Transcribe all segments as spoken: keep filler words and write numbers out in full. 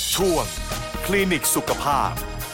ช่วงคลินิกสุขภาพ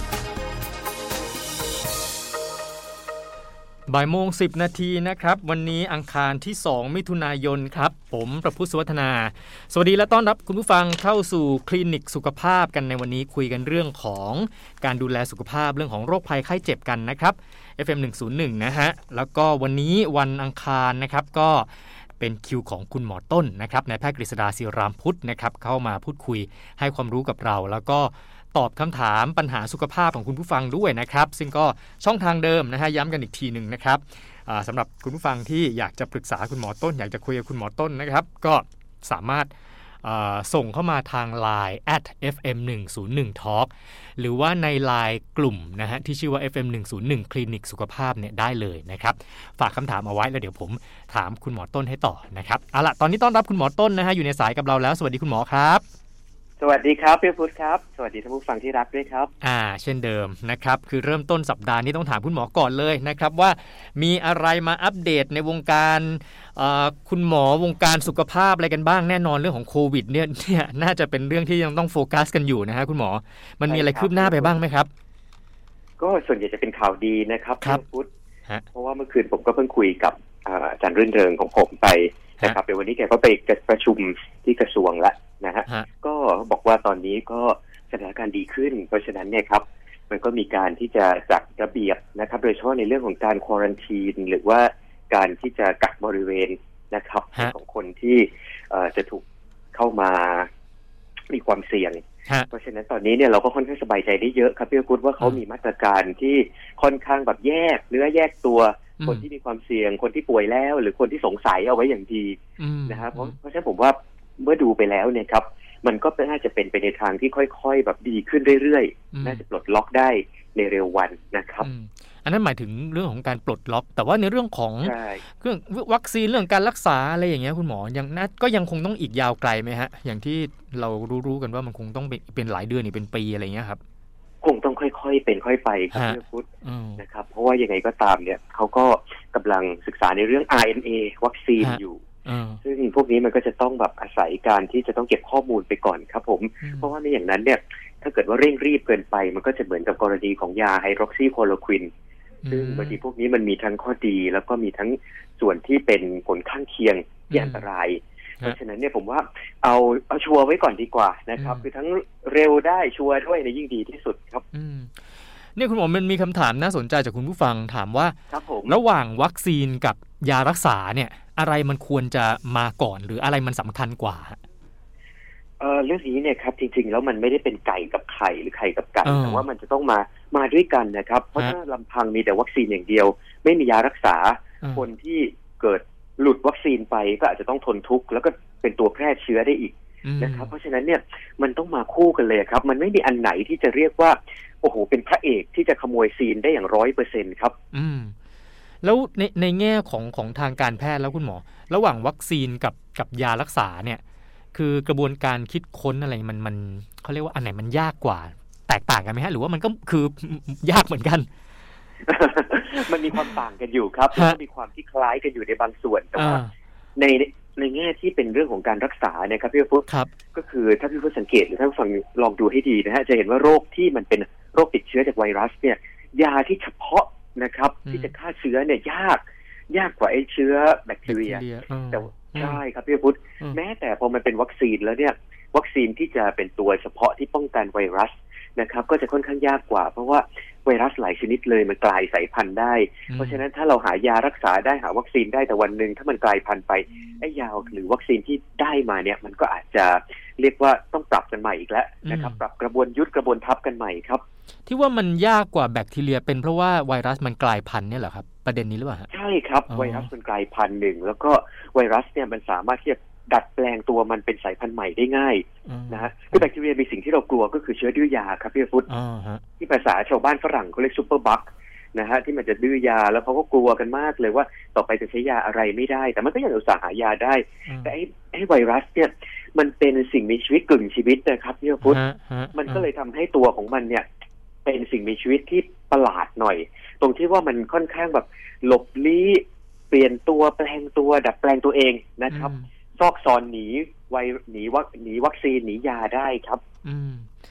บ่ายโมงสิบนาทีนะครับวันนี้อังคารที่สองมิถุนายนครับผมประพุทธสุวัฒนาสวัสดีและต้อนรับคุณผู้ฟังเข้าสู่คลินิกสุขภาพกันในวันนี้คุยกันเรื่องของการดูแลสุขภาพเรื่องของโรคภัยไข้เจ็บกันนะครับ เอฟ เอ็ม หนึ่งศูนย์หนึ่ง นะฮะแล้วก็วันนี้วันอังคารนะครับก็เป็นคิวของคุณหมอต้นนะครับนายแพทย์กฤษดาศิรามพุทธนะครับเข้ามาพูดคุยให้ความรู้กับเราแล้วก็ตอบคำถามปัญหาสุขภาพของคุณผู้ฟังด้วยนะครับซึ่งก็ช่องทางเดิมนะฮะย้ำกันอีกทีหนึ่งนะครับสำหรับคุณผู้ฟังที่อยากจะปรึกษาคุณหมอต้นอยากจะคุยกับคุณหมอต้นนะครับก็สามารถส่งเข้ามาทาง ไลน์ แอท เอฟ เอ็ม หนึ่งศูนย์หนึ่ง ทอล์ก หรือว่าใน ไลน์ กลุ่มนะฮะที่ชื่อว่า เอฟ เอ็ม หนึ่งศูนย์หนึ่ง คลินิกสุขภาพเนี่ยได้เลยนะครับฝากคำถามเอาไว้แล้วเดี๋ยวผมถามคุณหมอต้นให้ต่อนะครับเอาล่ะตอนนี้ต้อนรับคุณหมอต้นนะฮะอยู่ในสายกับเราแล้วสวัสดีคุณหมอครับสวัสดีครับพี่พุทธครับสวัสดีท่านผู้ฟังที่รักด้วยครับอ่าเช่นเดิมนะครับคือเริ่มต้นสัปดาห์นี้ต้องถามคุณหมอก่อนเลยนะครับว่ามีอะไรมาอัปเดตในวงการคุณหมอวงการสุขภาพอะไรกันบ้างแน่นอนเรื่องของโควิดเนี่ยเนี่ยน่าจะเป็นเรื่องที่ยังต้องโฟกัสกันอยู่นะฮะคุณหมอมันมีอะไรคืบหน้าไปบ้างไหมครับก็ส่วนใหญ่จะเป็นข่าวดีนะครับพี่พุทธเพราะว่าเมื่อคืนผมก็เพิ่งคุยกับอาจารย์รื่นเริงของผมไปนะครับเดี๋ยววันนี้แกก็ไปประชุมที่กระทรวงแล้วนะฮะก็บอกว่าตอนนี้ก็สถานการณ์ดีขึ้นเพราะฉะนั้นเนี่ยครับมันก็มีการที่จะจัดระเบียบนะครับโดยเฉพาะในเรื่องของการควอรันทีนหรือว่าการที่จะกักบริเวณนะครับของคนที่จะถูกเข้ามามีความเสี่ยงเพราะฉะนั้นตอนนี้เนี่ยเราก็ค่อนข้างสบายใจได้เยอะครับพี่กุ๊ดว่าเขามีมาตรการที่ค่อนข้างแบบแยกเนื้อแยกตัวคนที่มีความเสี่ยงคนที่ป่วยแล้วหรือคนที่สงสัยเอาไว้อย่างดีนะครับเพราะเพราะฉะนั้นผมว่าเมื่อดูไปแล้วเนี่ยครับมันก็น่าจะเป็นไปในทางที่ค่อยๆแบบดีขึ้นเรื่อยๆน่าจะปลดล็อกได้ในเร็ววันนะครับอันนั้นหมายถึงเรื่องของการปลดล็อกแต่ว่าในเรื่องของเรื่องวัคซีนเรื่องการรักษาอะไรอย่างเงี้ยคุณหมอยังน่าก็ยังคงต้องอีกยาวไกลไหมฮะอย่างที่เรารู้ๆกันว่ามันคงต้องเป็นหลายเดือนนี่เป็นปีอะไรเงี้ยครับคงต้องค่อยๆเป็นค่อยไปครับพี่พุทธนะครับเพราะว่ายังไงก็ตามเนี่ยเขาก็กำลังศึกษาในเรื่อง อาร์ เอ็น เอ วัคซีนอยู่ซึ่งพวกนี้มันก็จะต้องแบบอาศัยการที่จะต้องเก็บข้อมูลไปก่อนครับผมเพราะว่าไม่อย่างนั้นเนี่ยถ้าเกิดว่าเร่งรีบเกินไปมันก็จะเหมือนกับกรณีของยาไฮดรอกซีโคโลควินซึ่งบางทีพวกนี้มันมีทั้งข้อดีแล้วก็มีทั้งส่วนที่เป็นผลข้างเคียงที่อันตรายเพราะฉะนั้นเนี่ยผมว่าเอาเอาชัวร์ไว้ก่อนดีกว่านะครับคือทั้งเร็วได้ชัวร์ด้วยในยิ่งดีที่สุดครับเนี่ยคุณหมอมันมีคำถามน่าสนใจจากคุณผู้ฟังถามว่าระหว่างวัคซีนกับยารักษาเนี่ยอะไรมันควรจะมาก่อนหรืออะไรมันสำคัญกว่าเออเรื่องนี้เนี่ยครับจริงๆแล้วมันไม่ได้เป็นไก่กับไข่หรือไข่กับไก่แต่ว่ามันจะต้องมามาด้วยกันนะครับเพราะถ้าลำพังมีแต่วัคซีนอย่างเดียวไม่มียารักษาคนที่เกิดหลุดวัคซีนไปก็อาจจะต้องทนทุกข์แล้วก็เป็นตัวแพร่เชื้อได้อีกนะครับเพราะฉะนั้นเนี่ยมันต้องมาคู่กันเลยครับมันไม่มีอันไหนที่จะเรียกว่าโอ้โหเป็นพระเอกที่จะขโมยซีนได้อย่างร้อยเปอร์เซ็นต์ครับอืมแล้วในในแง่ของของทางการแพทย์แล้วคุณหมอระหว่างวัคซีนกับกับยารักษาเนี่ยคือกระบวนการคิดค้นอะไรมันมันเขาเรียกว่าอันไหนมันยากกว่าแตกต่างกันไหมฮะหรือว่ามันก็คือยากเหมือนกันมันมีความต่างกันอยู่ครับแล้วก็มีความที่คล้ายกันอยู่ในบางส่วนแต่ว่าในในแง่ที่เป็นเรื่องของการรักษาเนี่ยครับพี่พุทธก็คือถ้าพี่พุทธสังเกตหรือถ้าฟังลองดูให้ดีนะฮะจะเห็นว่าโรคที่มันเป็นโรคติดเชื้อจากไวรัสเนี่ยยาที่เฉพาะนะครับที่จะฆ่าเชื้อเนี่ยยากยากกว่าไอ้เชื้อแบคทีเรียแต่ใช่ครับพี่พุทธแม้แต่พอมันเป็นวัคซีนแล้วเนี่ยวัคซีนที่จะเป็นตัวเฉพาะที่ป้องกันไวรัสนะครับก็จะค่อนข้างยากกว่าเพราะว่าไวรัสหลายชนิดเลยมันกลายสายพันธุ์ได้เพราะฉะนั้นถ้าเราหายารักษาได้หาวัคซีนได้แต่วันหนึ่งถ้ามันกลายพันธุ์ไปไอ้ยาหรือวัคซีนที่ได้มาเนี่ยมันก็อาจจะเรียกว่าต้องปรับกันใหม่อีกแล้วนะครับปรับกระบวนยุทธกระบวนทัพกันใหม่ครับที่ว่ามันยากกว่าแบคทีเรียเป็นเพราะว่าไวรัสมันกลายพันธุ์เนี่ยเหรอครับประเด็นนี้หรือเปล่าใช่ครับไวรัสมันกลายพันธุ์หนึ่งแล้วก็ไวรัสเนี่ยมันสามารถที่จะดัดแปลงตัวมันเป็นสายพันธุ์ใหม่ได้ง่ายนะฮะคือแบคทีเรียมีสิ่งที่เรากลัวก็คือเชื้อดื้อยาครับพี่ฟุตที่ภาษาชาวบ้านฝรั่งเขาเรียกซูเปอร์บัคนะฮะที่มันจะดื้อยาแล้วเขาก็กลัวกันมากเลยว่าต่อไปจะใช้ยาอะไรไม่ได้แต่มันก็ยังอุตส่าห์หายาได้แต่ไอ้ไอ้ไวรัสเนี่ยมันเป็นสิ่งมีชีวิตกึ่งชีวิตนะครับพี่ฟุตมันก็เลยทำให้ตัวของมันเนี่ยเป็นสิ่งมีชีวิตที่ประหลาดหน่อยตรงที่ว่ามันค่อนข้างแบบหลบลี้เปลี่ยนตัวแปลงตัวดัดแปลงตัวเองนะครับซอกซอนหนีไวหนีวัคหนีวัคซีนหนียาได้ครับอืม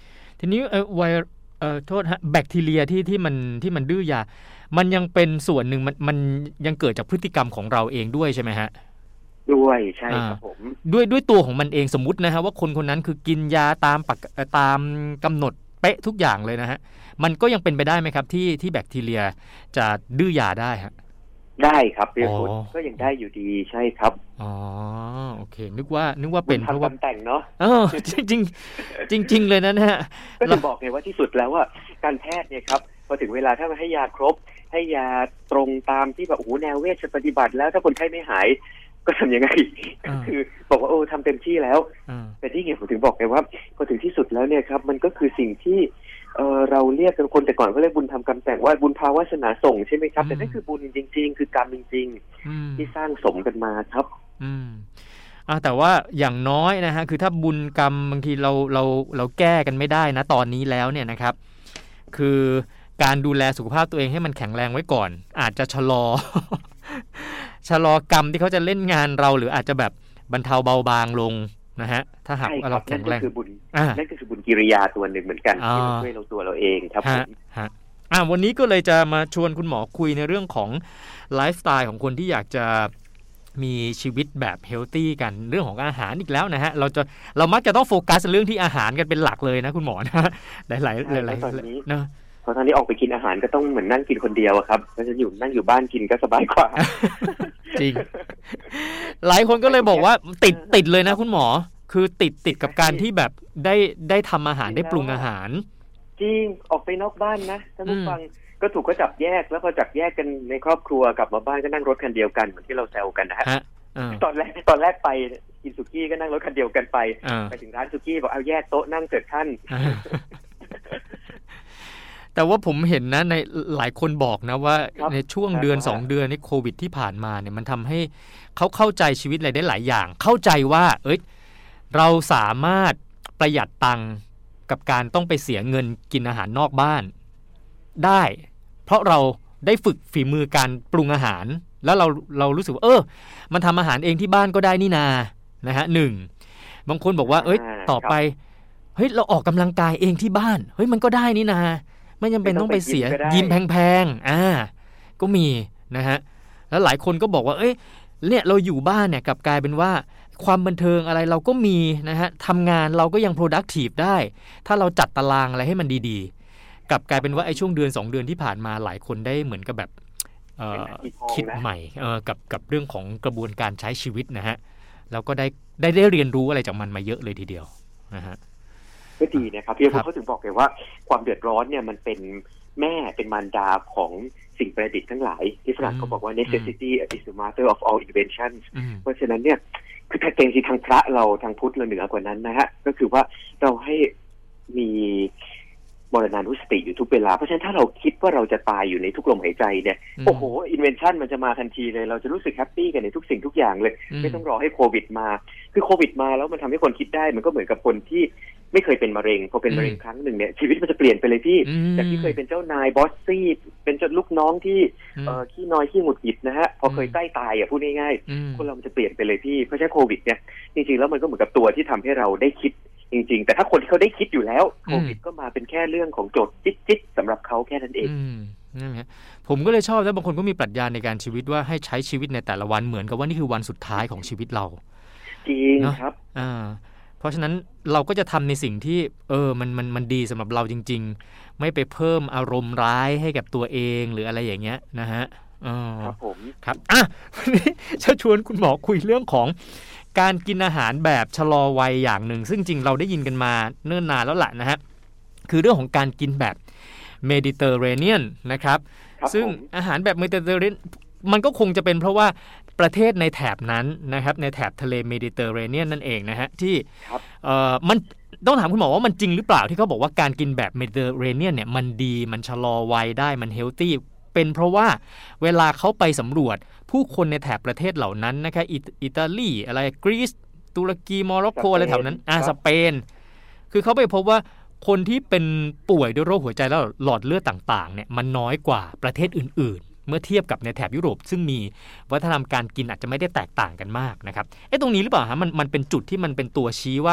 ทีนี้เอ่อไวเอ่อโทษฮะแบคทีเรียที่ที่มันที่มันดื้อยามันยังเป็นส่วนหนึ่งมันมันยังเกิดจากพฤติกรรมของเราเองด้วยใช่ไหมฮะด้วยใช่ครับผมด้วยด้วยตัวของมันเองสมมุตินะฮะว่าคนคนนั้นคือกินยาตามปักตามกำหนดเป๊ะทุกอย่างเลยนะฮะมันก็ยังเป็นไปได้ไหมครับที่ที่แบคทีเรียจะดื้อยาได้ฮะได้ครับเรียกคุณก็ยังได้อยู่ดีใช่ครับอ๋อโอเคนึกว่านึกว่าเป็นเพราะว่าแต่งเนาะเออจริงจริงจริงเลยนะฮะก็จะบอกไงว่าที่สุดแล้วว่าการแพทย์เนี่ยครับพอถึงเวลาถ้ามันให้ยาครบให้ยาตรงตามที่แบบโอ้โหแนวเวชปฏิบัติแล้วถ้าคนไข้ไม่หายก็ทำยังไงก็คือบอกว่าโอ้ทำเต็มที่แล้วแต่ที่ไงผมถึงบอกไงว่าพอถึงที่สุดแล้วเนี่ยครับมันก็คือสิ่งที่เออเราเรียกกันคนแต่ก่อนเขาเรียกบุญทำกรรมแต่งว่าบุญภาวาสนาส่งใช่ไหมครับแต่นั่นคือบุญจริงๆคือกรรมจริงๆที่สร้างสมกันมาครับอืมอ่าแต่ว่าอย่างน้อยนะฮะคือถ้าบุญกรรมบางทีเราเราเราแก้กันไม่ได้นะตอนนี้แล้วเนี่ยนะครับคือการดูแลสุขภาพตัวเองให้มันแข็งแรงไว้ก่อนอาจจะชะลอ ชะลอกรรมที่เขาจะเล่นงานเราหรืออาจจะแบบบรรเทาเบาบางลงนะฮะถ้าหากเราแข็งแรงนั่นก็คือบุญนั่นก็คือบุญกิริยาตัวหนึ่งเหมือนกันที่ช่วยเราตัวเราเองครับผมฮะอ่าวันนี้ก็เลยจะมาชวนคุณหมอคุยในเรื่องของไลฟ์สไตล์ของคนที่อยากจะมีชีวิตแบบเฮลตี้กันเรื่องของอาหารอีกแล้วนะฮะเราจะเรามักจะต้องโฟกัสเรื่องที่อาหารกันเป็นหลักเลยนะคุณหมอนะหลายๆหลายๆตอนนี้เนาะพอตอนนี้ออกไปกินอาหารก็ต้องเหมือนนั่งกินคนเดียวครับเพราะฉะนั้นอยู่นั่งอยู่บ้านกินก็สบายกว่าจริงหลายคนก็เลยบอกว่าติดติดเลยนะคุณหมอคือติดติดกับการที่แบบได้ได้ทำอาหารได้ปรุงอาหารจริงออกไปนอกบ้านนะท่านผู้ฟังก็ถูกก็จับแยกแล้วพอจับแยกกันในครอบครัวกลับมาบ้านก็นั่งรถคันเดียวกันเหมือนที่เราแซวกันนะฮะตอนแรกตอนแรกไปกินสุกี้ก็นั่งรถคันเดียวกันไปไปถึงร้านสุกี้บอกเอาแยกโต๊ะนั่งเสร็จท่านแต่ว่าผมเห็นนะในหลายคนบอกนะว่าในช่วงเดือนสองเดือนนี้โควิดที่ผ่านมาเนี่ยมันทำให้เขาเข้าใจชีวิตอะไรได้หลายอย่างเข้าใจว่าเอ้ยเราสามารถประหยัดตังค์กับการต้องไปเสียเงินกินอาหารนอกบ้านได้เพราะเราได้ฝึกฝีมือการปรุงอาหารแล้วเราเรารู้สึกว่าเออมันทำอาหารเองที่บ้านก็ได้นี่นานะฮะหนึ่งบางคนบอกว่าเอ้ยต่อไปเฮ้ยเราออกกำลังกายเองที่บ้านเฮ้ยมันก็ได้นี่นาไม่จำเป็นต้องไปเสียยิมแพงๆอ่าก็มีนะฮะแล้วหลายคนก็บอกว่าเอ้ยเนี่ยเราอยู่บ้านเนี่ยกลับกลายเป็นว่าความบันเทิงอะไรเราก็มีนะฮะทำงานเราก็ยัง productive ได้ถ้าเราจัดตารางอะไรให้มันดีๆกลับกลายเป็นว่าไอ้ช่วงเดือนสองเดือนที่ผ่านมาหลายคนได้เหมือนกับแบบคิดใหม่กับกับเรื่องของกระบวนการใช้ชีวิตนะฮะแล้วก็ได้ได้ได้เรียนรู้อะไรจากมันมาเยอะเลยทีเดียวนะฮะก็ดีนะครับพี่เขาถึงบอกเลยว่าความเดือดร้อนเนี่ยมันเป็นแม่เป็นมารดาของสิ่งประดิษฐ์ทั้งหลายที่ฝรั่งเขาบอกว่า necessity is the mother of all inventions เพราะฉะนั้นเนี่ยคือถ้าเก่งที่ทางพระเราทางพุทธเราเหนือกว่านั้นนะฮะก็คือว่าเราให้มีมรณานุสติอยู่ทุกเวลาเพราะฉะนั้นถ้าเราคิดว่าเราจะตายอยู่ในทุกลมหายใจเนี่ยโอ้โหอินเวนชั่นมันจะมาทันทีเลยเราจะรู้สึกแฮปปี้กันในทุกสิ่งทุกอย่างเลยไม่ต้องรอให้โควิดมาคือโควิดมาแล้วมันทำให้คนคิดได้มันก็เหมือนกับคนที่ไม่เคยเป็นมะเร็งพอเป็นมะเร็งครั้งหนึ่งเนี่ยชีวิตมันจะเปลี่ยนไปเลยพี่จากที่เคยเป็นเจ้านายบอสซี่เป็นจนลูกน้องที่เอ่อขี้น้อยขี้หงุดหงิดนะฮะพอเคยใกล้ตายอ่ะพูดง่ายๆคนเรามันจะเปลี่ยนไปเลยพี่เพราะฉะนั้นโควิดเนี่ยจริงๆแล้วมันก็เหมือนกับตัวที่ทำให้เราได้คิดจริงๆแต่ถ้าคนที่เขาได้คิดอยู่แล้วโควิดก็มาเป็นแค่เรื่องของโจทย์จิ๊ดๆสำหรับเขาแค่นั้นเองนั่นแหละผมก็เลยชอบแล้วบางคนก็มีปรัชญาในการชีวิตว่าให้ใช้ชีวิตในแต่ละวันเหมือนกับว่านี่คือวันสุดท้ายของชีวิตเราจริงครับอ่าเพราะฉะนั้นเราก็จะทำในสิ่งที่เออมันมันมันดีสำหรับเราจริงๆไม่ไปเพิ่มอารมณ์ร้ายให้กับตัวเองหรืออะไรอย่างเงี้ยนะฮะอ๋อครับผมครับอ่ะวันนี้จะชวนคุณหมอคุยเรื่องของการกินอาหารแบบชะลอวัยอย่างหนึ่งซึ่งจริงเราได้ยินกันมาเนิ่นนานแล้วแหละนะฮะคือเรื่องของการกินแบบเมดิเตอร์เรเนียนนะครับซึ่งอาหารแบบเมดิเตอร์เรเนียนมันก็คงจะเป็นเพราะว่าประเทศในแถบนั้นนะครับในแถบทะเลเมดิเตอร์เรเนียนนั่นเองนะฮะที่เอ่อมันต้องถามคุณหมอว่ามันจริงหรือเปล่าที่เขาบอกว่าการกินแบบเมดิเตอร์เรเนียนเนี่ยมันดีมันชะลอวัยได้มันเฮลตี้เป็นเพราะว่าเวลาเขาไปสำรวจผู้คนในแถบประเทศเหล่านั้นนะครับอิตาลีอะไรกรีซตุรกีโมร็อกโกอะไรแถวนั้นอ่าสเปนคือเขาไปพบว่าคนที่เป็นป่วยด้วยโรคหัวใจแล้วหลอดเลือดต่างๆเนี่ยมันน้อยกว่าประเทศอื่นๆเมื่อเทียบกับในแถบยุโรปซึ่งมีวัฒนธรรมการกินอาจจะไม่ได้แตกต่างกันมากนะครับไอ้ตรงนี้หรือเปล่าฮะมันมันเป็นจุดที่มันเป็นตัวชี้ว่า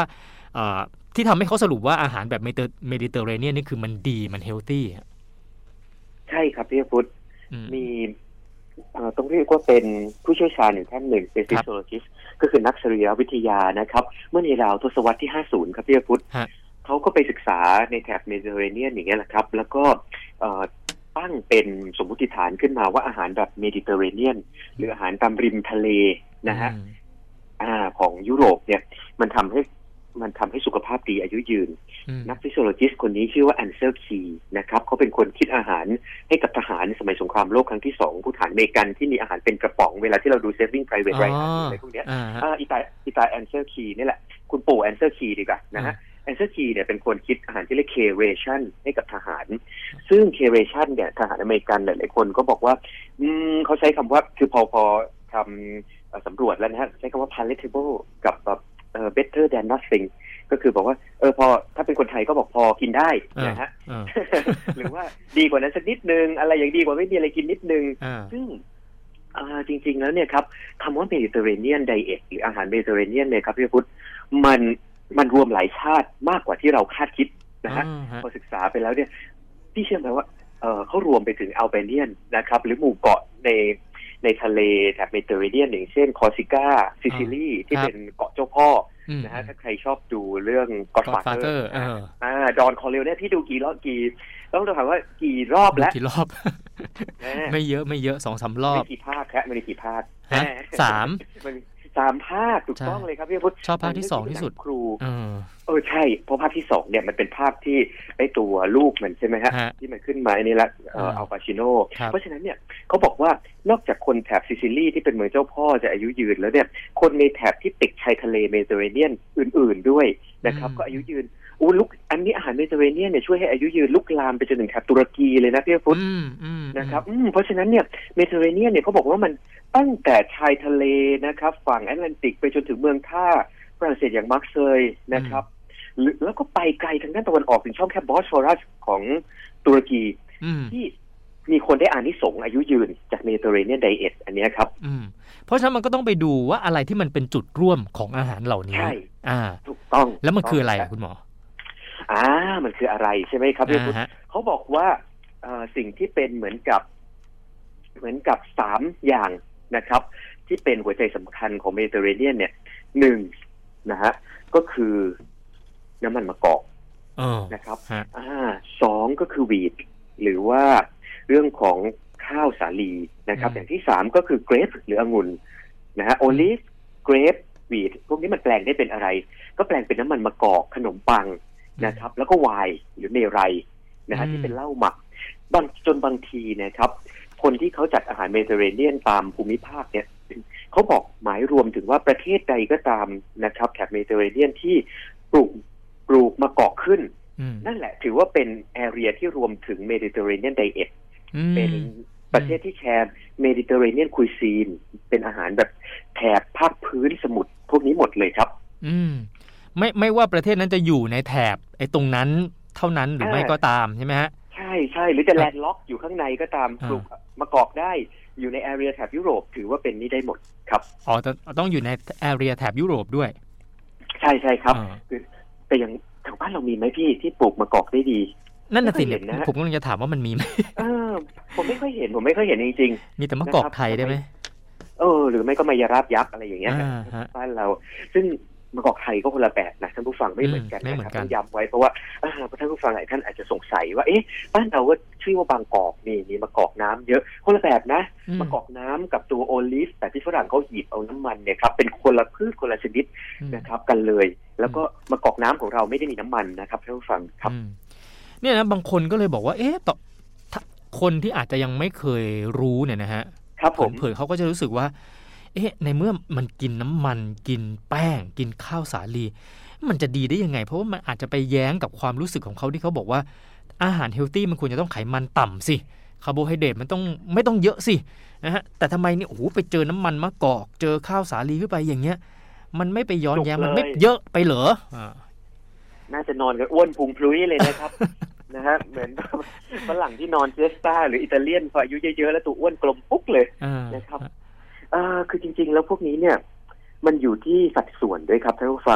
ที่ทำให้เขาสรุปว่าอาหารแบบเมดิเตอร์เรเนียนนี่คือมันดีมันเฮลตี้ใช่ครับพี่พุทธมีต้องเรียกว่าเป็นผู้เชี่ยวชาญหนึ่งท่านหนึ่งเป็นฟิสิโอโลจิสต์ก็คือนักสรีรวิทยานะครับเมื่อในราวทศวรรษที่ห้าสิบครับพี่พุทธเขาก็ไปศึกษาในแถบเมดิเตอร์เรเนียนอย่างเงี้ยแหละครับแล้วก็ตั้งเป็นสมมติฐานขึ้นมาว่าอาหารแบบเมดิเตอร์เรเนียนหรืออาหารตามริมทะเลนะฮะของยุโรปเนี่ยมันทำให้มันทำให้สุขภาพดีอายุยืนนักฟิสิโอโลจิสต์คนนี้ชื่อว่าแอนเซลคีนะครับเขาเป็นคนคิดอาหารให้กับทหารสมัยสงครามโลกครั้งที่สองผู้ทหารอเมริกันที่มีอาหารเป็นกระป๋องเวลาที่เราดู Saving Private Ryan อะไรพวกนี้อีตาอีตาแอนเซลคีนี่แหละคุณปู่แอนเซลคีดีกว่านะฮะแอนเซลคีเนี่ยเป็นคนคิดอาหารที่เรียก K-ration ให้กับทหารซึ่ง K-ration เนี่ยทหารอเมริกันหลายๆคนก็บอกว่าอืมเขาใช้คำว่าคือพอพอทำสำรวจแล้วนะฮะใช้คำว่า palatable กับแบบ better than nothingก็คือบอกว่าเออพอถ้าเป็นคนไทยก็บอกพอกินได้นะฮะหรือว่าดีกว่านั้นสักนิดนึงอะไรอย่างดีกว่าไม่มีอะไรกินนิดนึงซึ่งจริงๆแล้วเนี่ยครับคำว่าเมดิเตอร์เรเนียนไดเอทหรืออาหารเมดิเตอร์เรเนียนเนี่ยครับพี่พุทธมันมันรวมหลายชาติมากกว่าที่เราคาดคิดนะฮะพอศึกษาไปแล้วเนี่ยพี่เชื่อไหมว่าเออเขารวมไปถึงอัลเบเนียนนะครับหรือหมู่เกาะในในทะเลแถบเมดิเตอร์เรเนียนอย่างเช่นคอร์ซิก้าซิซิลีที่เป็นเกาะเจ้าพ่อนะฮะถ้าใครชอบดูเรื่อง Godfather อ่าดอนคอร์เลโอเนี่ยพี่ดูกี่รอบกี่ต้องถามว่ากี่รอบแล้วกี่รอบไม่เยอะไม่เยอะ สองสาม รอบไม่กี่ภาคครับไม่ได้กี่ภาคสามสามภาคถูกต้องเลยครับพี่พุทธชอบภาคที่สองที่สุดครูเออใช่เพราะภาคที่สองเนี่ยมันเป็นภาคที่ไอตัวลูกมันใช่ไหมฮะที่มันขึ้นมาอันนี้ละอัลปาชิโนเพราะฉะนั้นเนี่ยเขาบอกว่านอกจากคนแถบซิซิลีที่เป็นเมืองเจ้าพ่อจะอายุยืนแล้วเนี่ยคนในแถบที่ติดชายทะเลเมดิเตอร์เรเนียนอื่นๆด้วยนะครับก็อายุยืนอู้ลุกอันนี้อาหารเมดิเตอร์เรเนียนเนี่ยช่วยให้อายุยืนลุกลามไปจนถึงแถบตุรกีเลยนะพี่พุทธนะครับเพราะฉะนั้นเนี่ยเมดิเตอร์เรเนียนเนี่ยเขาบอกว่ามันตั้งแต่ชายทะเลนะครับฝั่งแอตแลนติกไปจนถึงเมืองท่าฝรั่งเศสอย่างมาร์เซยย์นะครับแล้วก็ไปไกลทางด้านตะวันออกถึงช่องแคบบอสฟอรัสของตุรกีที่มีคนได้อานิสงส์อายุยืนจากเมดิเตอร์เรเนียนไดเอทอันนี้ครับเพราะฉะนั้นมันก็ต้องไปดูว่าอะไรที่มันเป็นจุดร่วมของอาหารเหล่านี้ใช่อ่าถูกต้องแล้วมันคืออะไรอ่ะคุณหมออ่ามันคืออะไรใช่ไหมครับพี่พุทธเขาบอกว่าสิ่งที่เป็นเหมือนกับเหมือนกับสามอย่างนะครับที่เป็นหัวใจสำคัญของเมดิเตอร์เรเนียนเนี่ยหนึ่งนะฮะก็คือน้ำมันมะกอกนะครับอ่าสองก็คือวีทหรือว่าเรื่องของข้าวสาลีนะครับอย่างที่สามก็คือเกรปหรือองุ่นนะฮะโอลิฟเกรปวีทพวกนี้มันแปลงได้เป็นอะไรก็แปลงเป็นน้ำมันมะกอกขนมปังนะครับแล้วก็ไวน์หรือเมรัยนะฮะที่เป็นเหล้าหมักบางจนบางทีนะครับคนที่เขาจัดอาหารเมดิเตอร์เรเนียนตามภูมิภาคเนี่ยเขาบอกหมายรวมถึงว่าประเทศใดก็ตามนะครับแถบเมดิเตอร์เรเนียนที่ปลูกปลูกมะกอกขึ้นนั่นแหละถือว่าเป็นแอเรียที่รวมถึงเมดิเตอร์เรเนียนไดเอทเป็นประเทศที่แชร์เมดิเตอร์เรเนียนคุยซีนเป็นอาหารแบบแถบภาคพื้นสมุทรพวกนี้หมดเลยครับอืมไม่ไม่ว่าประเทศนั้นจะอยู่ในแถบไอ้ตรงนั้นเท่านั้นหรือไม่ก็ตามใช่ไหมฮะใช่ใช่หรือจะแลนด์ล็อกอยู่ข้างในก็ตามปลูกมะกอกได้อยู่ในแอเรียแถบยุโรปถือว่าเป็นนี่ได้หมดครับอ๋อแต่ต้องอยู่ในแอเรียแถบยุโรปด้วยใช่ใช่ครับคือแต่อย่างทางบ้านเรามีไหมพี่ที่ปลูกมะกอกได้ดีนั่นน่ะสิเนี่ยผมกำลังจะถามว่ามันมีไหมเออผมไม่ค่อยเห็นผมไม่ค่อยเห็นจริงๆมีแต่มะกอกไทยได้ไหมเออหรือไม่ก็มายาราบยักษ์อะไรอย่างเงี้ยบ้านเราซึ่งมะกอกไทยก็คนละแบบนะท่านผู้ฟังไม่เหมือนกันนะครับต้องย้ำไว้เพราะว่าท่านผู้ฟังหลายท่านอาจจะสงสัยว่าเอ๊ะบ้านเราก็ชื่อว่าบางกอกนี่มีมะกอกน้ำเยอะคนละแบบนะมะกอกน้ำกับตัวโอลิฟแต่ที่ฝรั่งเขาหยิบเอาน้ำมันเนี่ยครับเป็นคนละพืชคนละชนิดนะครับกันเลยแล้วก็มะกอกน้ำของเราไม่ได้มีน้ำมันนะครับท่านผู้ฟังครับเนี่ยนะบางคนก็เลยบอกว่าเอ๊ะต่อคนที่อาจจะยังไม่เคยรู้เนี่ยนะฮะครับผมเผยเขาก็จะรู้สึกว่าเอ๊ะในเมื่อมันกินน้ำมันกินแป้งกินข้าวสาลีมันจะดีได้ยังไงเพราะว่ามันอาจจะไปแย้งกับความรู้สึกของเขาที่เขาบอกว่าอาหารเฮลตี้มันควรจะต้องไขมันต่ำสิคาร์โบไฮเดรตมันต้องไม่ต้องเยอะสินะฮะแต่ทำไมเนี่ยโอ้โหไปเจอน้ำมันมะกอกเจอข้าวสาลีขึ้นไปอย่างเงี้ยมันไม่ไปย้อนแย้งมันไม่เยอะไปเหรอน่าจะนอนกันอ้วนพุงพลุยเลยนะครับนะฮะเหมือนฝรั่งที่นอนเจสต้าหรืออิตาเลียนพออายุเยอะๆแล้วตัวอ้วนกลมปุ๊กเลยนะครับอ่าคือจริงๆแล้วพวกนี้เนี่ยมันอยู่ที่สัดส่วนด้วยครับท่านผู้ฟัง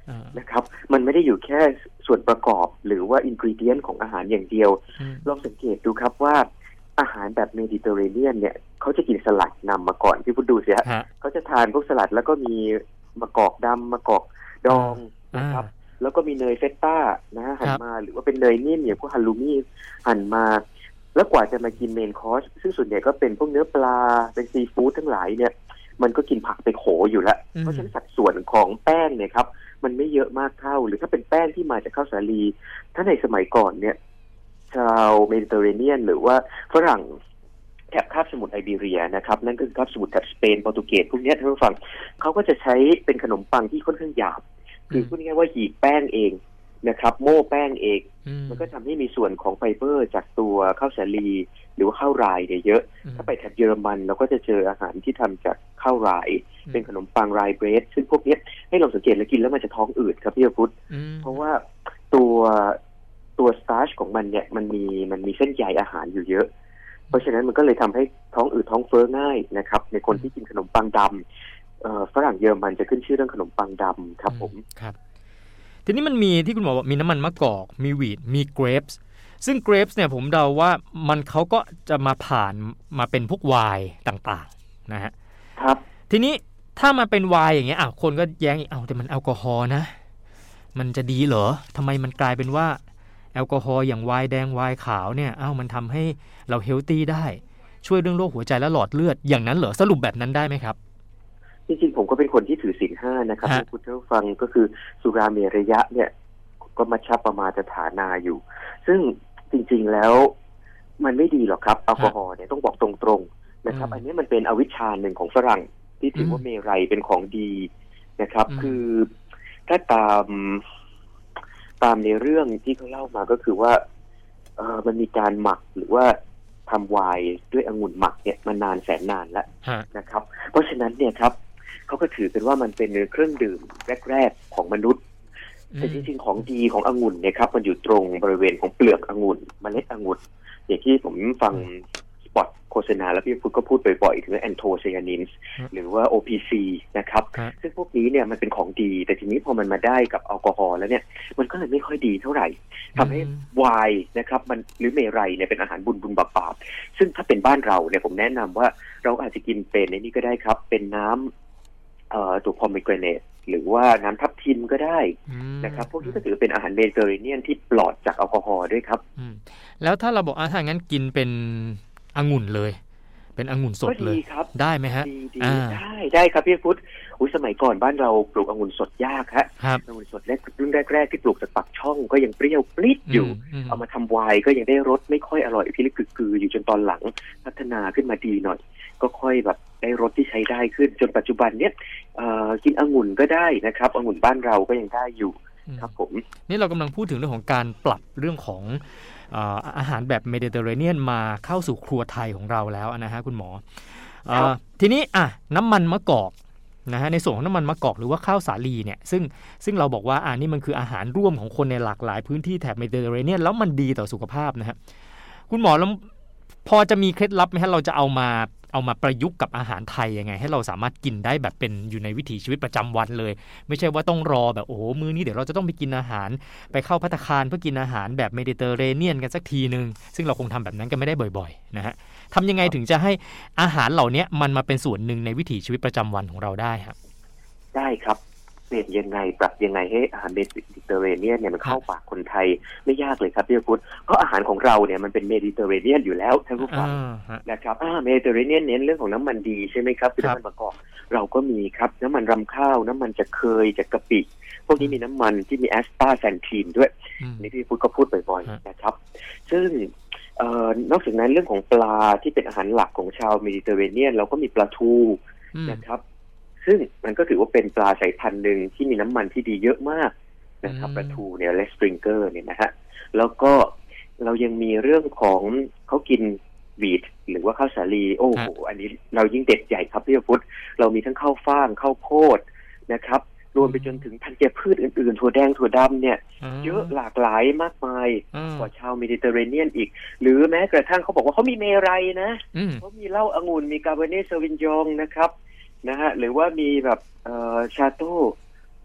นะครับมันไม่ได้อยู่แค่ส่วนประกอบหรือว่าอินกรีเดียนของอาหารอย่างเดียวลองสังเกตดูครับว่าอาหารแบบเมดิเตอร์เรเนียนเนี่ยเขาจะกินสลัดนำมาก่อนพี่พูดดูสิฮะเขาจะทานพวกสลัดแล้วก็มีมะกอกดำมะกอกดองนะครับแล้วก็มีเนยเฟตต้านะหั่นมาหรือว่าเป็นเนยนิ่มอย่างพวกฮัลลูมี่หั่นมาแล้วกว่าจะมากินเมนคอร์สซึ่งส่วนใหญ่ก็เป็นพวกเนื้อปลาเป็นซีฟู้ดทั้งหลายเนี่ยมันก็กินผักไปโขอยู่แล้วเพราะฉะนั้นสัดส่วนของแป้งเนี่ยครับมันไม่เยอะมากเท่าหรือถ้าเป็นแป้งที่มาจากข้าวสาลีถ้าในสมัยก่อนเนี่ยชาวเมดิเตอร์เรเนียนหรือว่าฝรั่งแถบคาบสมุทรไอเบีเรียนะครับนั่นก็คือคาบสมุทรแถบสเปนโปรตุเกสพวกนี้ท่านผู้ฟังเขาก็จะใช้เป็นขนมปังที่ค่อนข้างหยาบคือพูดง่ายๆว่าหีบแป้งเองนะครับโม่แป้งเองมันก็ทำให้มีส่วนของไฟเบอร์จากตัวข้าวสาลีหรือว่าข้าวรายเนี่ยเยอะถ้าไปแถบเยอรมันเราก็จะเจออาหารที่ทำจากข้าวรายเป็นขนมปังไรเบรดซึ่งพวกนี้ให้เราสังเกตแล้วกินแล้วมันจะท้องอืดครับพี่พุทธเพราะว่าตัวตัวสตาร์ชของมันเนี่ยมันมีมันมีเส้นใยอาหารอยู่เยอะเพราะฉะนั้นมันก็เลยทำให้ท้องอืดท้องเฟ้อง่ายนะครับในคนที่กินขนมปังดำฝรั่งเยอรมันจะขึ้นชื่อเรื่องขนมปังดำครับผมครับทีนี้มันมีที่คุณบอกว่ามีน้ำมันมะกอกมีวีทมีเกรปส์ซึ่งเกรปส์เนี่ยผมเดาว่ามันเขาก็จะมาผ่านมาเป็นพวกไวน์ต่างๆนะฮะครับทีนี้ถ้ามาเป็นไวน์อย่างเงี้ยอ้าวคนก็แย้งอีกอ้าวแต่มันแอลกอฮอล์นะมันจะดีเหรอทำไมมันกลายเป็นว่าแอลกอฮอล์อย่างไวน์แดงไวน์ขาวเนี่ยอ้าวมันทำให้เราเฮลตี้ได้ช่วยเรื่องโรคหัวใจและหลอดเลือดอย่างนั้นเหรอสรุปแบบนั้นได้ไหมครับจริงๆผมก็เป็นคนที่ถือศีลห้านะครับคุณผู้ฟังก็คือสุราเมรยะเนี่ยก็มัชฌัปปมาจฐานาอยู่ซึ่งจริงๆแล้วมันไม่ดีหรอกครับแอลกอฮอล์เนี่ยต้องบอกตรงๆนะครับอันนี้มันเป็นอวิชชาหนึ่งของฝรั่งที่ถือว่าเมรัยเป็นของดีนะครับคือถ้าตามตามในเรื่องที่เขาเล่ามาก็คือว่าเออมันมีการหมักหรือว่าทำไวน์ด้วยองุ่นหมักเนี่ยมานานแสนนานแล้วนะครับเพราะฉะนั้นเนี่ยครับเขาก็ถือเป็นว่ามันเป็นเครื่องดื่มแรกๆของมนุษย์แต่จริงๆของดีขององุ่นเนี่ยครับมันอยู่ตรงบริเวณของเปลือกองุ่นเมล็ดองุ่นอย่างที่ผมฟังสปอตโฆษณาแล้วพี่พุทธก็พูดบ่อยๆถึงแอนโทไซยานินส์หรือว่า โอ พี ซี นะครับซึ่งพวกนี้เนี่ยมันเป็นของดีแต่ทีนี้พอมันมาได้กับแอลกอฮอล์แล้วเนี่ยมันก็เลยไม่ค่อยดีเท่าไหร่ทำให้ไวน์นะครับมันหรือเมรัยเนี่ยเป็นอาหารบุญบุญบาปๆซึ่งถ้าเป็นบ้านเราเนี่ยผมแนะนำว่าเราอาจจะกินเป็นในนี้ก็ได้ครับเป็นน้ำเอ่อตัวพอมเมกราเนตหรือว่าน้ำทับทิมก็ได้นะครับพวกนี้ก็ถือเป็นอาหารเมดิเตอร์เรเนียนที่ปลอดจากแอลกอฮอล์ด้วยครับแล้วถ้าเราบอกอ่ะถ้างั้นกินเป็นองุ่นเลยเป็นองุ่นสดเลยได้ไหมฮะได้ได้ครับพี่พุทธอุ้ยสมัยก่อนบ้านเราปลูกองุ่นสดยากฮะองุ่นสดแรกรุ่นแรกๆที่ปลูกจากปักช่องก็ยังเปรี้ยวปริ๊ดอยู่เอามาทำไวน์ก็ยังได้รสไม่ค่อยอร่อยพี่ลึกกืออยู่จนตอนหลังพัฒนาขึ้นมาดีหน่อยก็ค่อยแบบได้รสที่ใช้ได้ขึ้นจนปัจจุบันเนี้ยกินองุ่นก็ได้นะครับองุ่นบ้านเราก็ยังได้อยู่ครับผมนี่เรากำลังพูดถึงเรื่องของการปรับเรื่องของอาหารแบบเมดิเตอร์เรเนียนมาเข้าสู่ครัวไทยของเราแล้วนะฮะคุณหมอทีนี้อ่ะน้ำมันมะกอกนะฮะในส่วนของน้ำมันมะกอกหรือว่าข้าวสาลีเนี่ยซึ่งซึ่งเราบอกว่าอ่านี่มันคืออาหารร่วมของคนในหลากหลายพื้นที่แถบเมดิเตอร์เรเนียนแล้วมันดีต่อสุขภาพนะฮะคุณหมอแล้วพอจะมีเคล็ดลับไหมฮะเราจะเอามาเอามาประยุกต์กับอาหารไทยยังไงให้เราสามารถกินได้แบบเป็นอยู่ในวิถีชีวิตประจำวันเลยไม่ใช่ว่าต้องรอแบบโอ้โหมื้อนี้เดี๋ยวเราจะต้องไปกินอาหารไปเข้าภัตตาคารเพื่อกินอาหารแบบเมดิเตอร์เรเนียนกันสักทีนึงซึ่งเราคงทำแบบนั้นกันไม่ได้บ่อยๆนะฮะทำยังไงถึงจะให้อาหารเหล่านี้มันมาเป็นส่วนหนึ่งในวิถีชีวิตประจำวันของเราได้ครับได้ครับเปลี่ยนยังไงปรับยังไงให้อาหารเมดิเตอร์เรเนียนเนี่ยมันเข้าปากคนไทยไม่ยากเลยครับพี่พุทธเพราะอาหารของเราเนี่ยมันเป็นเมดิเตอร์เรเนียนอยู่แล้วท่านผู้ฟังนะครับอ่าเมดิเตอร์เรเนียนเน้นเรื่องของน้ำมันดีใช่ไหมครับคือน้ำมันประกอบเราก็มีครับน้ำมันรำข้าวน้ำมันจากเคยจากกะปิพวกนี้มีน้ำมันที่มีแอสปาร์แซนทีนด้วยนี่พี่พุทธก็พูดบ่อยๆนะครับซึ่งเอ่อนอกจากนั้นเรื่องของปลาที่เป็นอาหารหลักของชาวเมดิเตอร์เรเนียนเราก็มีปลาทูนะครับซึ่งมันก็ถือว่าเป็นปลาสายพันธุ์หนึ่งที่มีน้ำมันที่ดีเยอะมากนะครับปลาทูเนี่ยเลสปริงเกอร์เนี่ยนะฮะแล้วก็เรายังมีเรื่องของเขากินวีทหรือว่าข้าวสาลีโอ้โหอันนี้เรายิ่งเด็ดใหญ่ครับพี่พุทธเรามีทั้งข้าวฟ่างข้าวโพดนะครับรวมไปจนถึงธัญพืชอื่นๆถั่วแดงถั่วดำเนี่ยเยอะหลากหลายมากมายกว่าชาวเมดิเตอร์เรเนียนอีกหรือแม้กระทั่งเขาบอกว่าเขามีเมรัยนะเขามีเหล้าองุ่นมีกาเบเนซาวินยองนะครับนะฮะหรือว่ามีแบบเอ่อชาโต้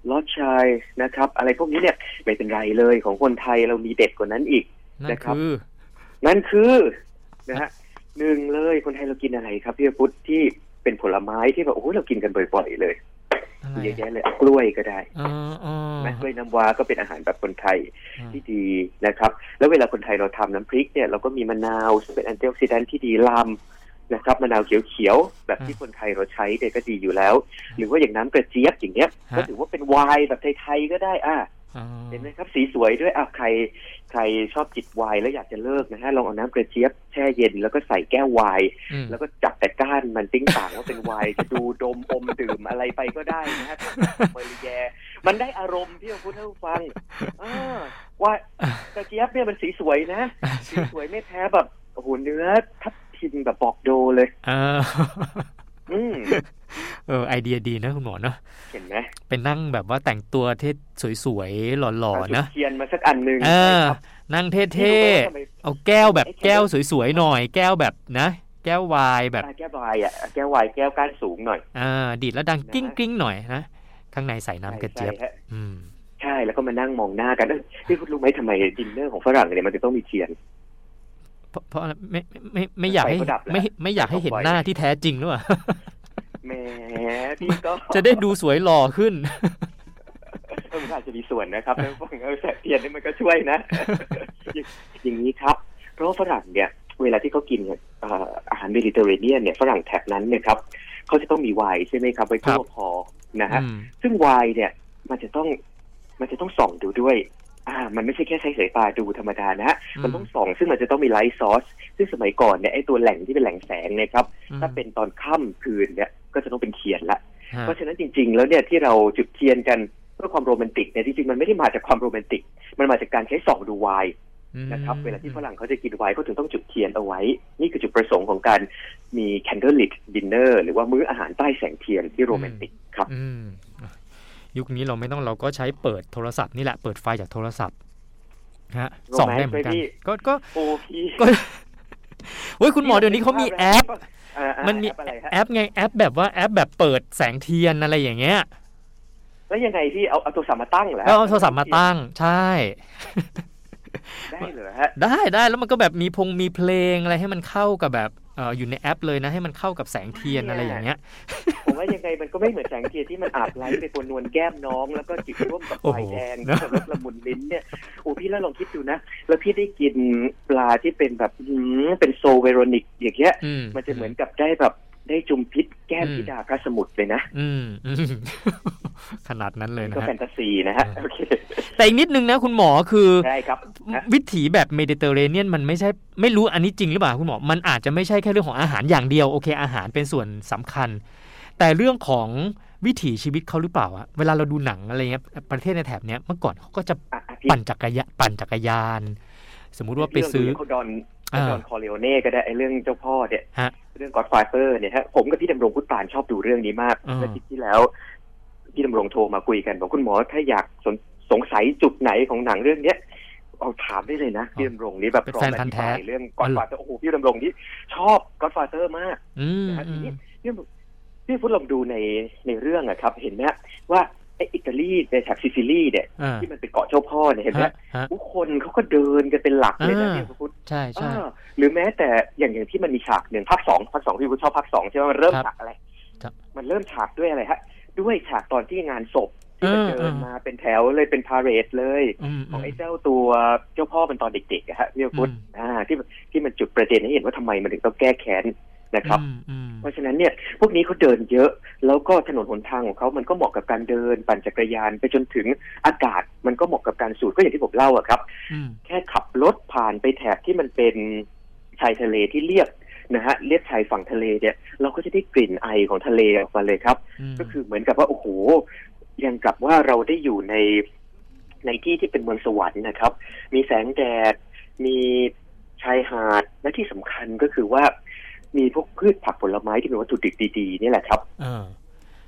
ลอดชายนะครับอะไรพวกนี้เนี่ยไม่เป็นไรเลยของคนไทยเรามีเด็ดกว่านั้นอีกนะครับนั่นคือนะฮะหนึ่งเลยคนไทยเรากินอะไรครับพี่พุทธที่เป็นผลไม้ที่แบบโอ้โหเรากินกันบ่อยๆเลยเยอะแยะเลยกล้วยก็ได้นะกล้วยน้ำว้าก็เป็นอาหารแบบคนไทยที่ดีนะครับแล้วเวลาคนไทยเราทำน้ำพริกเนี่ยเราก็มีมะนาวซึ่งเป็นแอนตี้ออกซิแดนท์ที่ดีลำนะครับมะนาวเขียวๆแบบที่คนไทยเราใช้เนี่ยก็ดีอยู่แล้วหรือว่าอย่างน้ำกระเจี๊ยบอย่างเงี้ยก็ถือว่าเป็นไวน์แบบไทยๆก็ได้อ่ะเห็นไหมครับสีสวยด้วยอ่ะใครใครชอบจิบไวน์แล้วอยากจะเลิกนะฮะลองเอาน้ำกระเจี๊ยบแช่เย็นแล้วก็ใส่แก้วไวน์แล้วก็จับแต่ก้านมันติ้งต่างว่าเป็นไวน์จะดูดมอมดื่มอะไรไปก็ได้นะฮะเมลิแยมันได้อารมณ์ที่เราพูดให้ฟังว่ากระเจี๊ยบเนี่ยมันสีสวยนะสีสวยไม่แพ้แบบโอ้โหเนื้อทับทิมแบบบอกโดเลยอืมเออไอเดียดีนะคุณหมอเนาะเห็นไหมเป็นนั่งแบบว่าแต่งตัวเท่สวยๆหล่อๆนะเทียนมาสักอันนึงนั่งเท่ๆเอาแก้วแบบแก้วสวยๆหน่อยแก้วแบบนะแก้ววายแบบแก้ววายอ่ะแก้ววายแก้วก้านสูงหน่อยอ่าดีดแล้วดังกิ้งกิ้งหน่อยนะข้างในใส่น้ำกระเจี๊ยบอืมใช่แล้วก็มานั่งมองหน้ากันพี่คุณรู้ไหมทำไมดินเนอร์ของฝรั่งเนี่ยมันจะต้องมีเทียนเพราะเพราะไม่ไม่ไม่อยากให้ไม่ไม่อยากให้เห็นหน้าที่แท้จริงหรือเปล่าแหมพี่ก็จะได้ดูสวยหล่อขึ้นมันอาจจะมีส่วนนะครับแล้วฟังเอาแสงเทียนนี่มันก็ช่วยนะอย่างนี้ครับเพราะฝรั่งเนี่ยเวลาที่เขากินอาหารเมดิเตอร์เรเนียนเนี่ยฝรั่งแถบนั้นเนี่ยครับเขาจะต้องมีไวน์ใช่ไหมครับไว้ทั่วพอนะฮะซึ่งไวน์เนี่ยมันจะต้องมันจะต้องส่องดูด้วยอ่ามันไม่ใช่แค่ใช้สายตาดูธรรมดานะฮะมันต้องส่องซึ่งมันจะต้องมีไลท์ซอร์สซึ่งสมัยก่อนเนี่ยไอ้ตัวแหล่งที่เป็นแหล่งแสงเนี่ยครับถ้าเป็นตอนค่ำคืนเนี่ยก็จะต้องเป็นเทียนละเพราะฉะนั้นจริงๆแล้วเนี่ยที่เราจุดเทียนกันเพื่อความโรแมนติกเนี่ยจริงๆมันไม่ได้มาจากความโรแมนติกมันมาจากการใช้ส่องดูไวน์นะครับเวลาที่ฝรั่งเขาจะกินไวน์เขาถึงต้องจุดเทียนเอาไว้นี่คือจุดประสงค์ของการมี candlelit dinner หรือว่ามื้ออาหารใต้แสงเทียนที่โรแมนติกครับยุคนี้เราไม่ต้องเราก็ใช้เปิดโทรศัพท์นี่แหละเปิดไฟจากโทรศัพท์ฮะส่องได้เหมือนกันก็ก็โอ้พี่โอ้ยคุณหมอเดี๋ยวนี้เขามีแอปมันมีแอปไงแอปแบบว่าแอปแบบเปิดแสงเทียนอะไรอย่างเงี้ยแล้วยังไงพี่เอาเอาโทรศัพท์มาตั้งเหรอเอาโทรศัพท์มาตั้งใช่ได้เหรอฮะได้ได้แล้วมันก็แบบมีพงมีเพลงอะไรให้มันเข้ากับแบบเอ่ออยู่ในแอปเลยนะให้มันเข้ากับแสงเทียนอะไรอย่างเงี้ยผมว่ายังไงมันก็ไม่เหมือนแสงเทียนที่มันอาบไลท์ไปบนนวลแก้มน้องแล้วก็จิบร่วมกับไฟแดงกับรสละมุนลิ้นเนี่ยโอ้พี่แล้วลองคิดดูนะแล้วพี่ได้กินปลาที่เป็นแบบเป็นโซเวโรนิกอย่างเงี้ยมันจะเหมือนกับได้แบบได้จุมพิษแก้มธิดาพระสมุทรเลยนะอืมขนาดนั้นเลยนะก็แฟนตาซีนะฮะโอเคแต่อีกนิดนึงนะคุณหมอคือใช่ครับวิถีแบบเมดิเตอร์เรเนียนมันไม่ใช่ไม่รู้อันนี้จริงหรือเปล่าคุณหมอมันอาจจะไม่ใช่แค่เรื่องของอาหารอย่างเดียวโอเคอาหารเป็นส่วนสำคัญแต่เรื่องของวิถีชีวิตเขาหรือเปล่าอะเวลาเราดูหนังอะไรเงี้ยประเทศในแถบเนี้ยเมื่อก่อนเขาก็จะปั่นจักรยานปั่นจักรยานสมมุติว่าไปซื้อเขาดอนดอนคอเลโอเน่ก็ได้ไอ้เรื่องเจ้าพ่อเนี่ยเรื่อง Godfather เนี่ยฮะผมกับพี่ดำรงพุทธปานชอบดูเรื่องนี้มากเมื่อที่แล้วพี่ดำรงโทรมาคุยกันบอกคุณหมอถ้าอยากสงสัยจุดไหนของหนังเรื่องเนี้ยเอาถามได้เลยนะพี่ดำรงนี่แบบพร้อมอธิบายเรื่อง Godfather โอ้โหพี่ดำรงนี่ชอบ Godfather มากนะฮะทีนี้พี่พี่พุทธลองดูในในเรื่องอะครับเห็นไหมว่าไอ้อิตาลีในแถบซิซิลีเนี่ยที่มันเป็นเกาะเจ้าพ่อเนี่ยเห็นไหมทุกคนเขาก็เดินกันเป็นหลักเลยนะพี่พุทธใช่ใช่หรือแม้แต่อย่างอย่างที่มันมีฉากหนึ่งภาคสองภาคสองพี่พุทธชอบภาคสองใช่ไหมมันเริ่มฉากอะไรมันเริ่มฉากด้วยอะไรฮะด้วยฉากตอนที่งานศพที่มันเดินมาเป็นแถวเลยเป็นพาเหรดเลยของไอ้เจ้าตัวเจ้าพ่อเป็นตอนเด็กๆอะฮะพี่พุทธอ่าที่ที่มันจุดประเด็นให้เห็นว่าทำไมมันถึงต้องแก้แค้นนะครับเพราะฉะนั้นเนี่ยพวกนี้เขาเดินเยอะแล้วก็ถนนหนทางของเขามันก็เหมาะกับการเดินปั่นจักรยานไปจนถึงอากาศมันก็เหมาะกับการสูดก็อย่างที่ผมเล่าอะครับแค่ขับรถผ่านไปแถบที่มันเป็นชายทะเลที่เรียบนะฮะเรียบชายฝั่งทะเลเนี่ยเราก็จะได้กลิ่นไอของทะเลออกมาเลยครับก็คือเหมือนกับว่าโอ้โหยังกับว่าเราได้อยู่ในในที่ที่เป็นเมืองสวรรค์นะครับมีแสงแดดมีชายหาดและที่สำคัญก็คือว่ามีพวกพืชผักผลไม้ที่เป็นวัตถุดิบดีๆนี่แหละครับ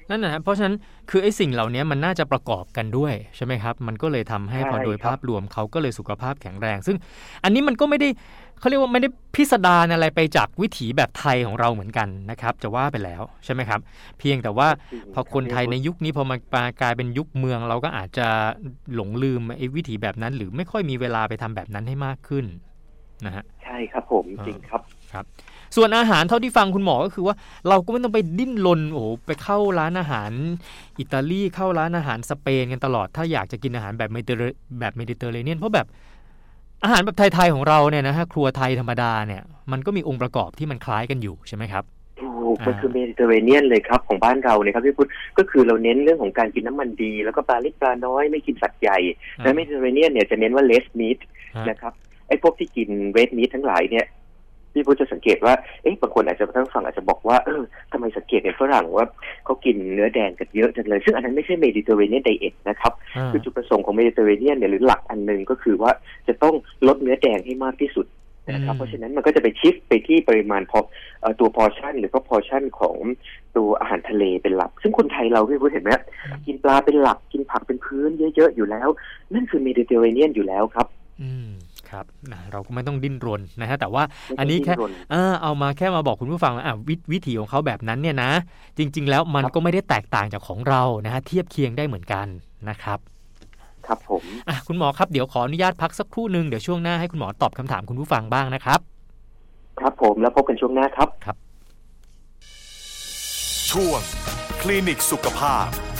นั่นนะเพราะฉะนั้นคือไอ้สิ่งเหล่านี้มันน่าจะประกอบกันด้วยใช่ไหมครับมันก็เลยทำให้พอโดยภาพรวมเขาก็เลยสุขภาพแข็งแรงซึ่งอันนี้มันก็ไม่ได้เขาเรียกว่าไม่ได้พิสดารอะไรไปจากวิถีแบบไทยของเราเหมือนกันนะครับจะว่าไปแล้วใช่ไหมครับเพียงแต่ว่าพอคนไทยในยุคนี้พอมากลายเป็นยุคเมืองเราก็อาจจะหลงลืมไอ้วิถีแบบนั้นหรือไม่ค่อยมีเวลาไปทำแบบนั้นให้มากขึ้นนะฮะใช่ครับผมจริงครับครับส่วนอาหารเท่าที่ฟังคุณหมอก็คือว่าเราก็ไม่ต้องไปดิ้นรนโอ้โหไปเข้าร้านอาหารอิตาลีเข้าร้านอาหารสเปนกันตลอดถ้าอยากจะกินอาหารแบบเมดิเตอร์แบบเมดิเตอร์เรเนียนเพราะแบบอาหารแบบไทยๆของเราเนี่ยนะฮะครัวไทยธรรมดาเนี่ยมันก็มีองค์ประกอบที่มันคล้ายกันอยู่ใช่ไหมครับถูกมันคือเมดิเตอร์เรเนียนเลยครับของบ้านเราเนี่ยครับพี่พุทธก็คือเราเน้นเรื่องของการกินน้ำมันดีแล้วก็ปลาเล็กปลาน้อยไม่กินสัตว์ใหญ่และเมดิเตอร์เรเนียนเนี่ยจะเน้นว่า less meat นะครับไอ้พวกที่กิน red meat ทั้งหลายเนี่ยพี่พุทธจะสังเกตว่าเอ๊ะบางคนอาจจะทั้งฟังอาจจะบอกว่าเออทำไมสังเกตในฝรั่งว่าเขากินเนื้อแดงกันเยอะจังเลยซึ่งอันนั้นไม่ใช่เมดิเตอร์เรเนียนไดเอทนะครับคือจุดประสงค์ของเมดิเตอร์เรเนียนเนี่ยหรือหลักอันนึงก็คือว่าจะต้องลดเนื้อแดงให้มากที่สุดนะครับเพราะฉะนั้นมันก็จะไปชิฟไปที่ปริมาณพอตัวพอร์ชั่นหรือก็พอร์ชั่นของตัวอาหารทะเลเป็นหลักซึ่งคนไทยเราพี่พุทธเห็นไหมกินปลาเป็นหลักกินผักเป็นพื้นเยอะๆอยู่แล้วนั่นคือเมดิเตอร์เรเนียนอยู่แล้วครับอืมครับนะเราก็ไม่ต้องดิ้นรนนะฮะแต่ว่าอันนี้แค่เออเอามาแค่มาบอกคุณผู้ฟังว่าอ่ะววิถีของเขาแบบนั้นเนี่ยนะจริงๆแล้วมันก็ไม่ได้แตกต่างจากของเรานะฮะเทียบเคียงได้เหมือนกันนะครับครับผมอ่ะคุณหมอครับเดี๋ยวขออนุญาตพักสักครู่นึงเดี๋ยวช่วงหน้าให้คุณหมอตอบคำถามคุณผู้ฟังบ้างนะครับครับผมแล้วพบกันช่วงหน้าครับครับช่วงคลินิกสุขภาพ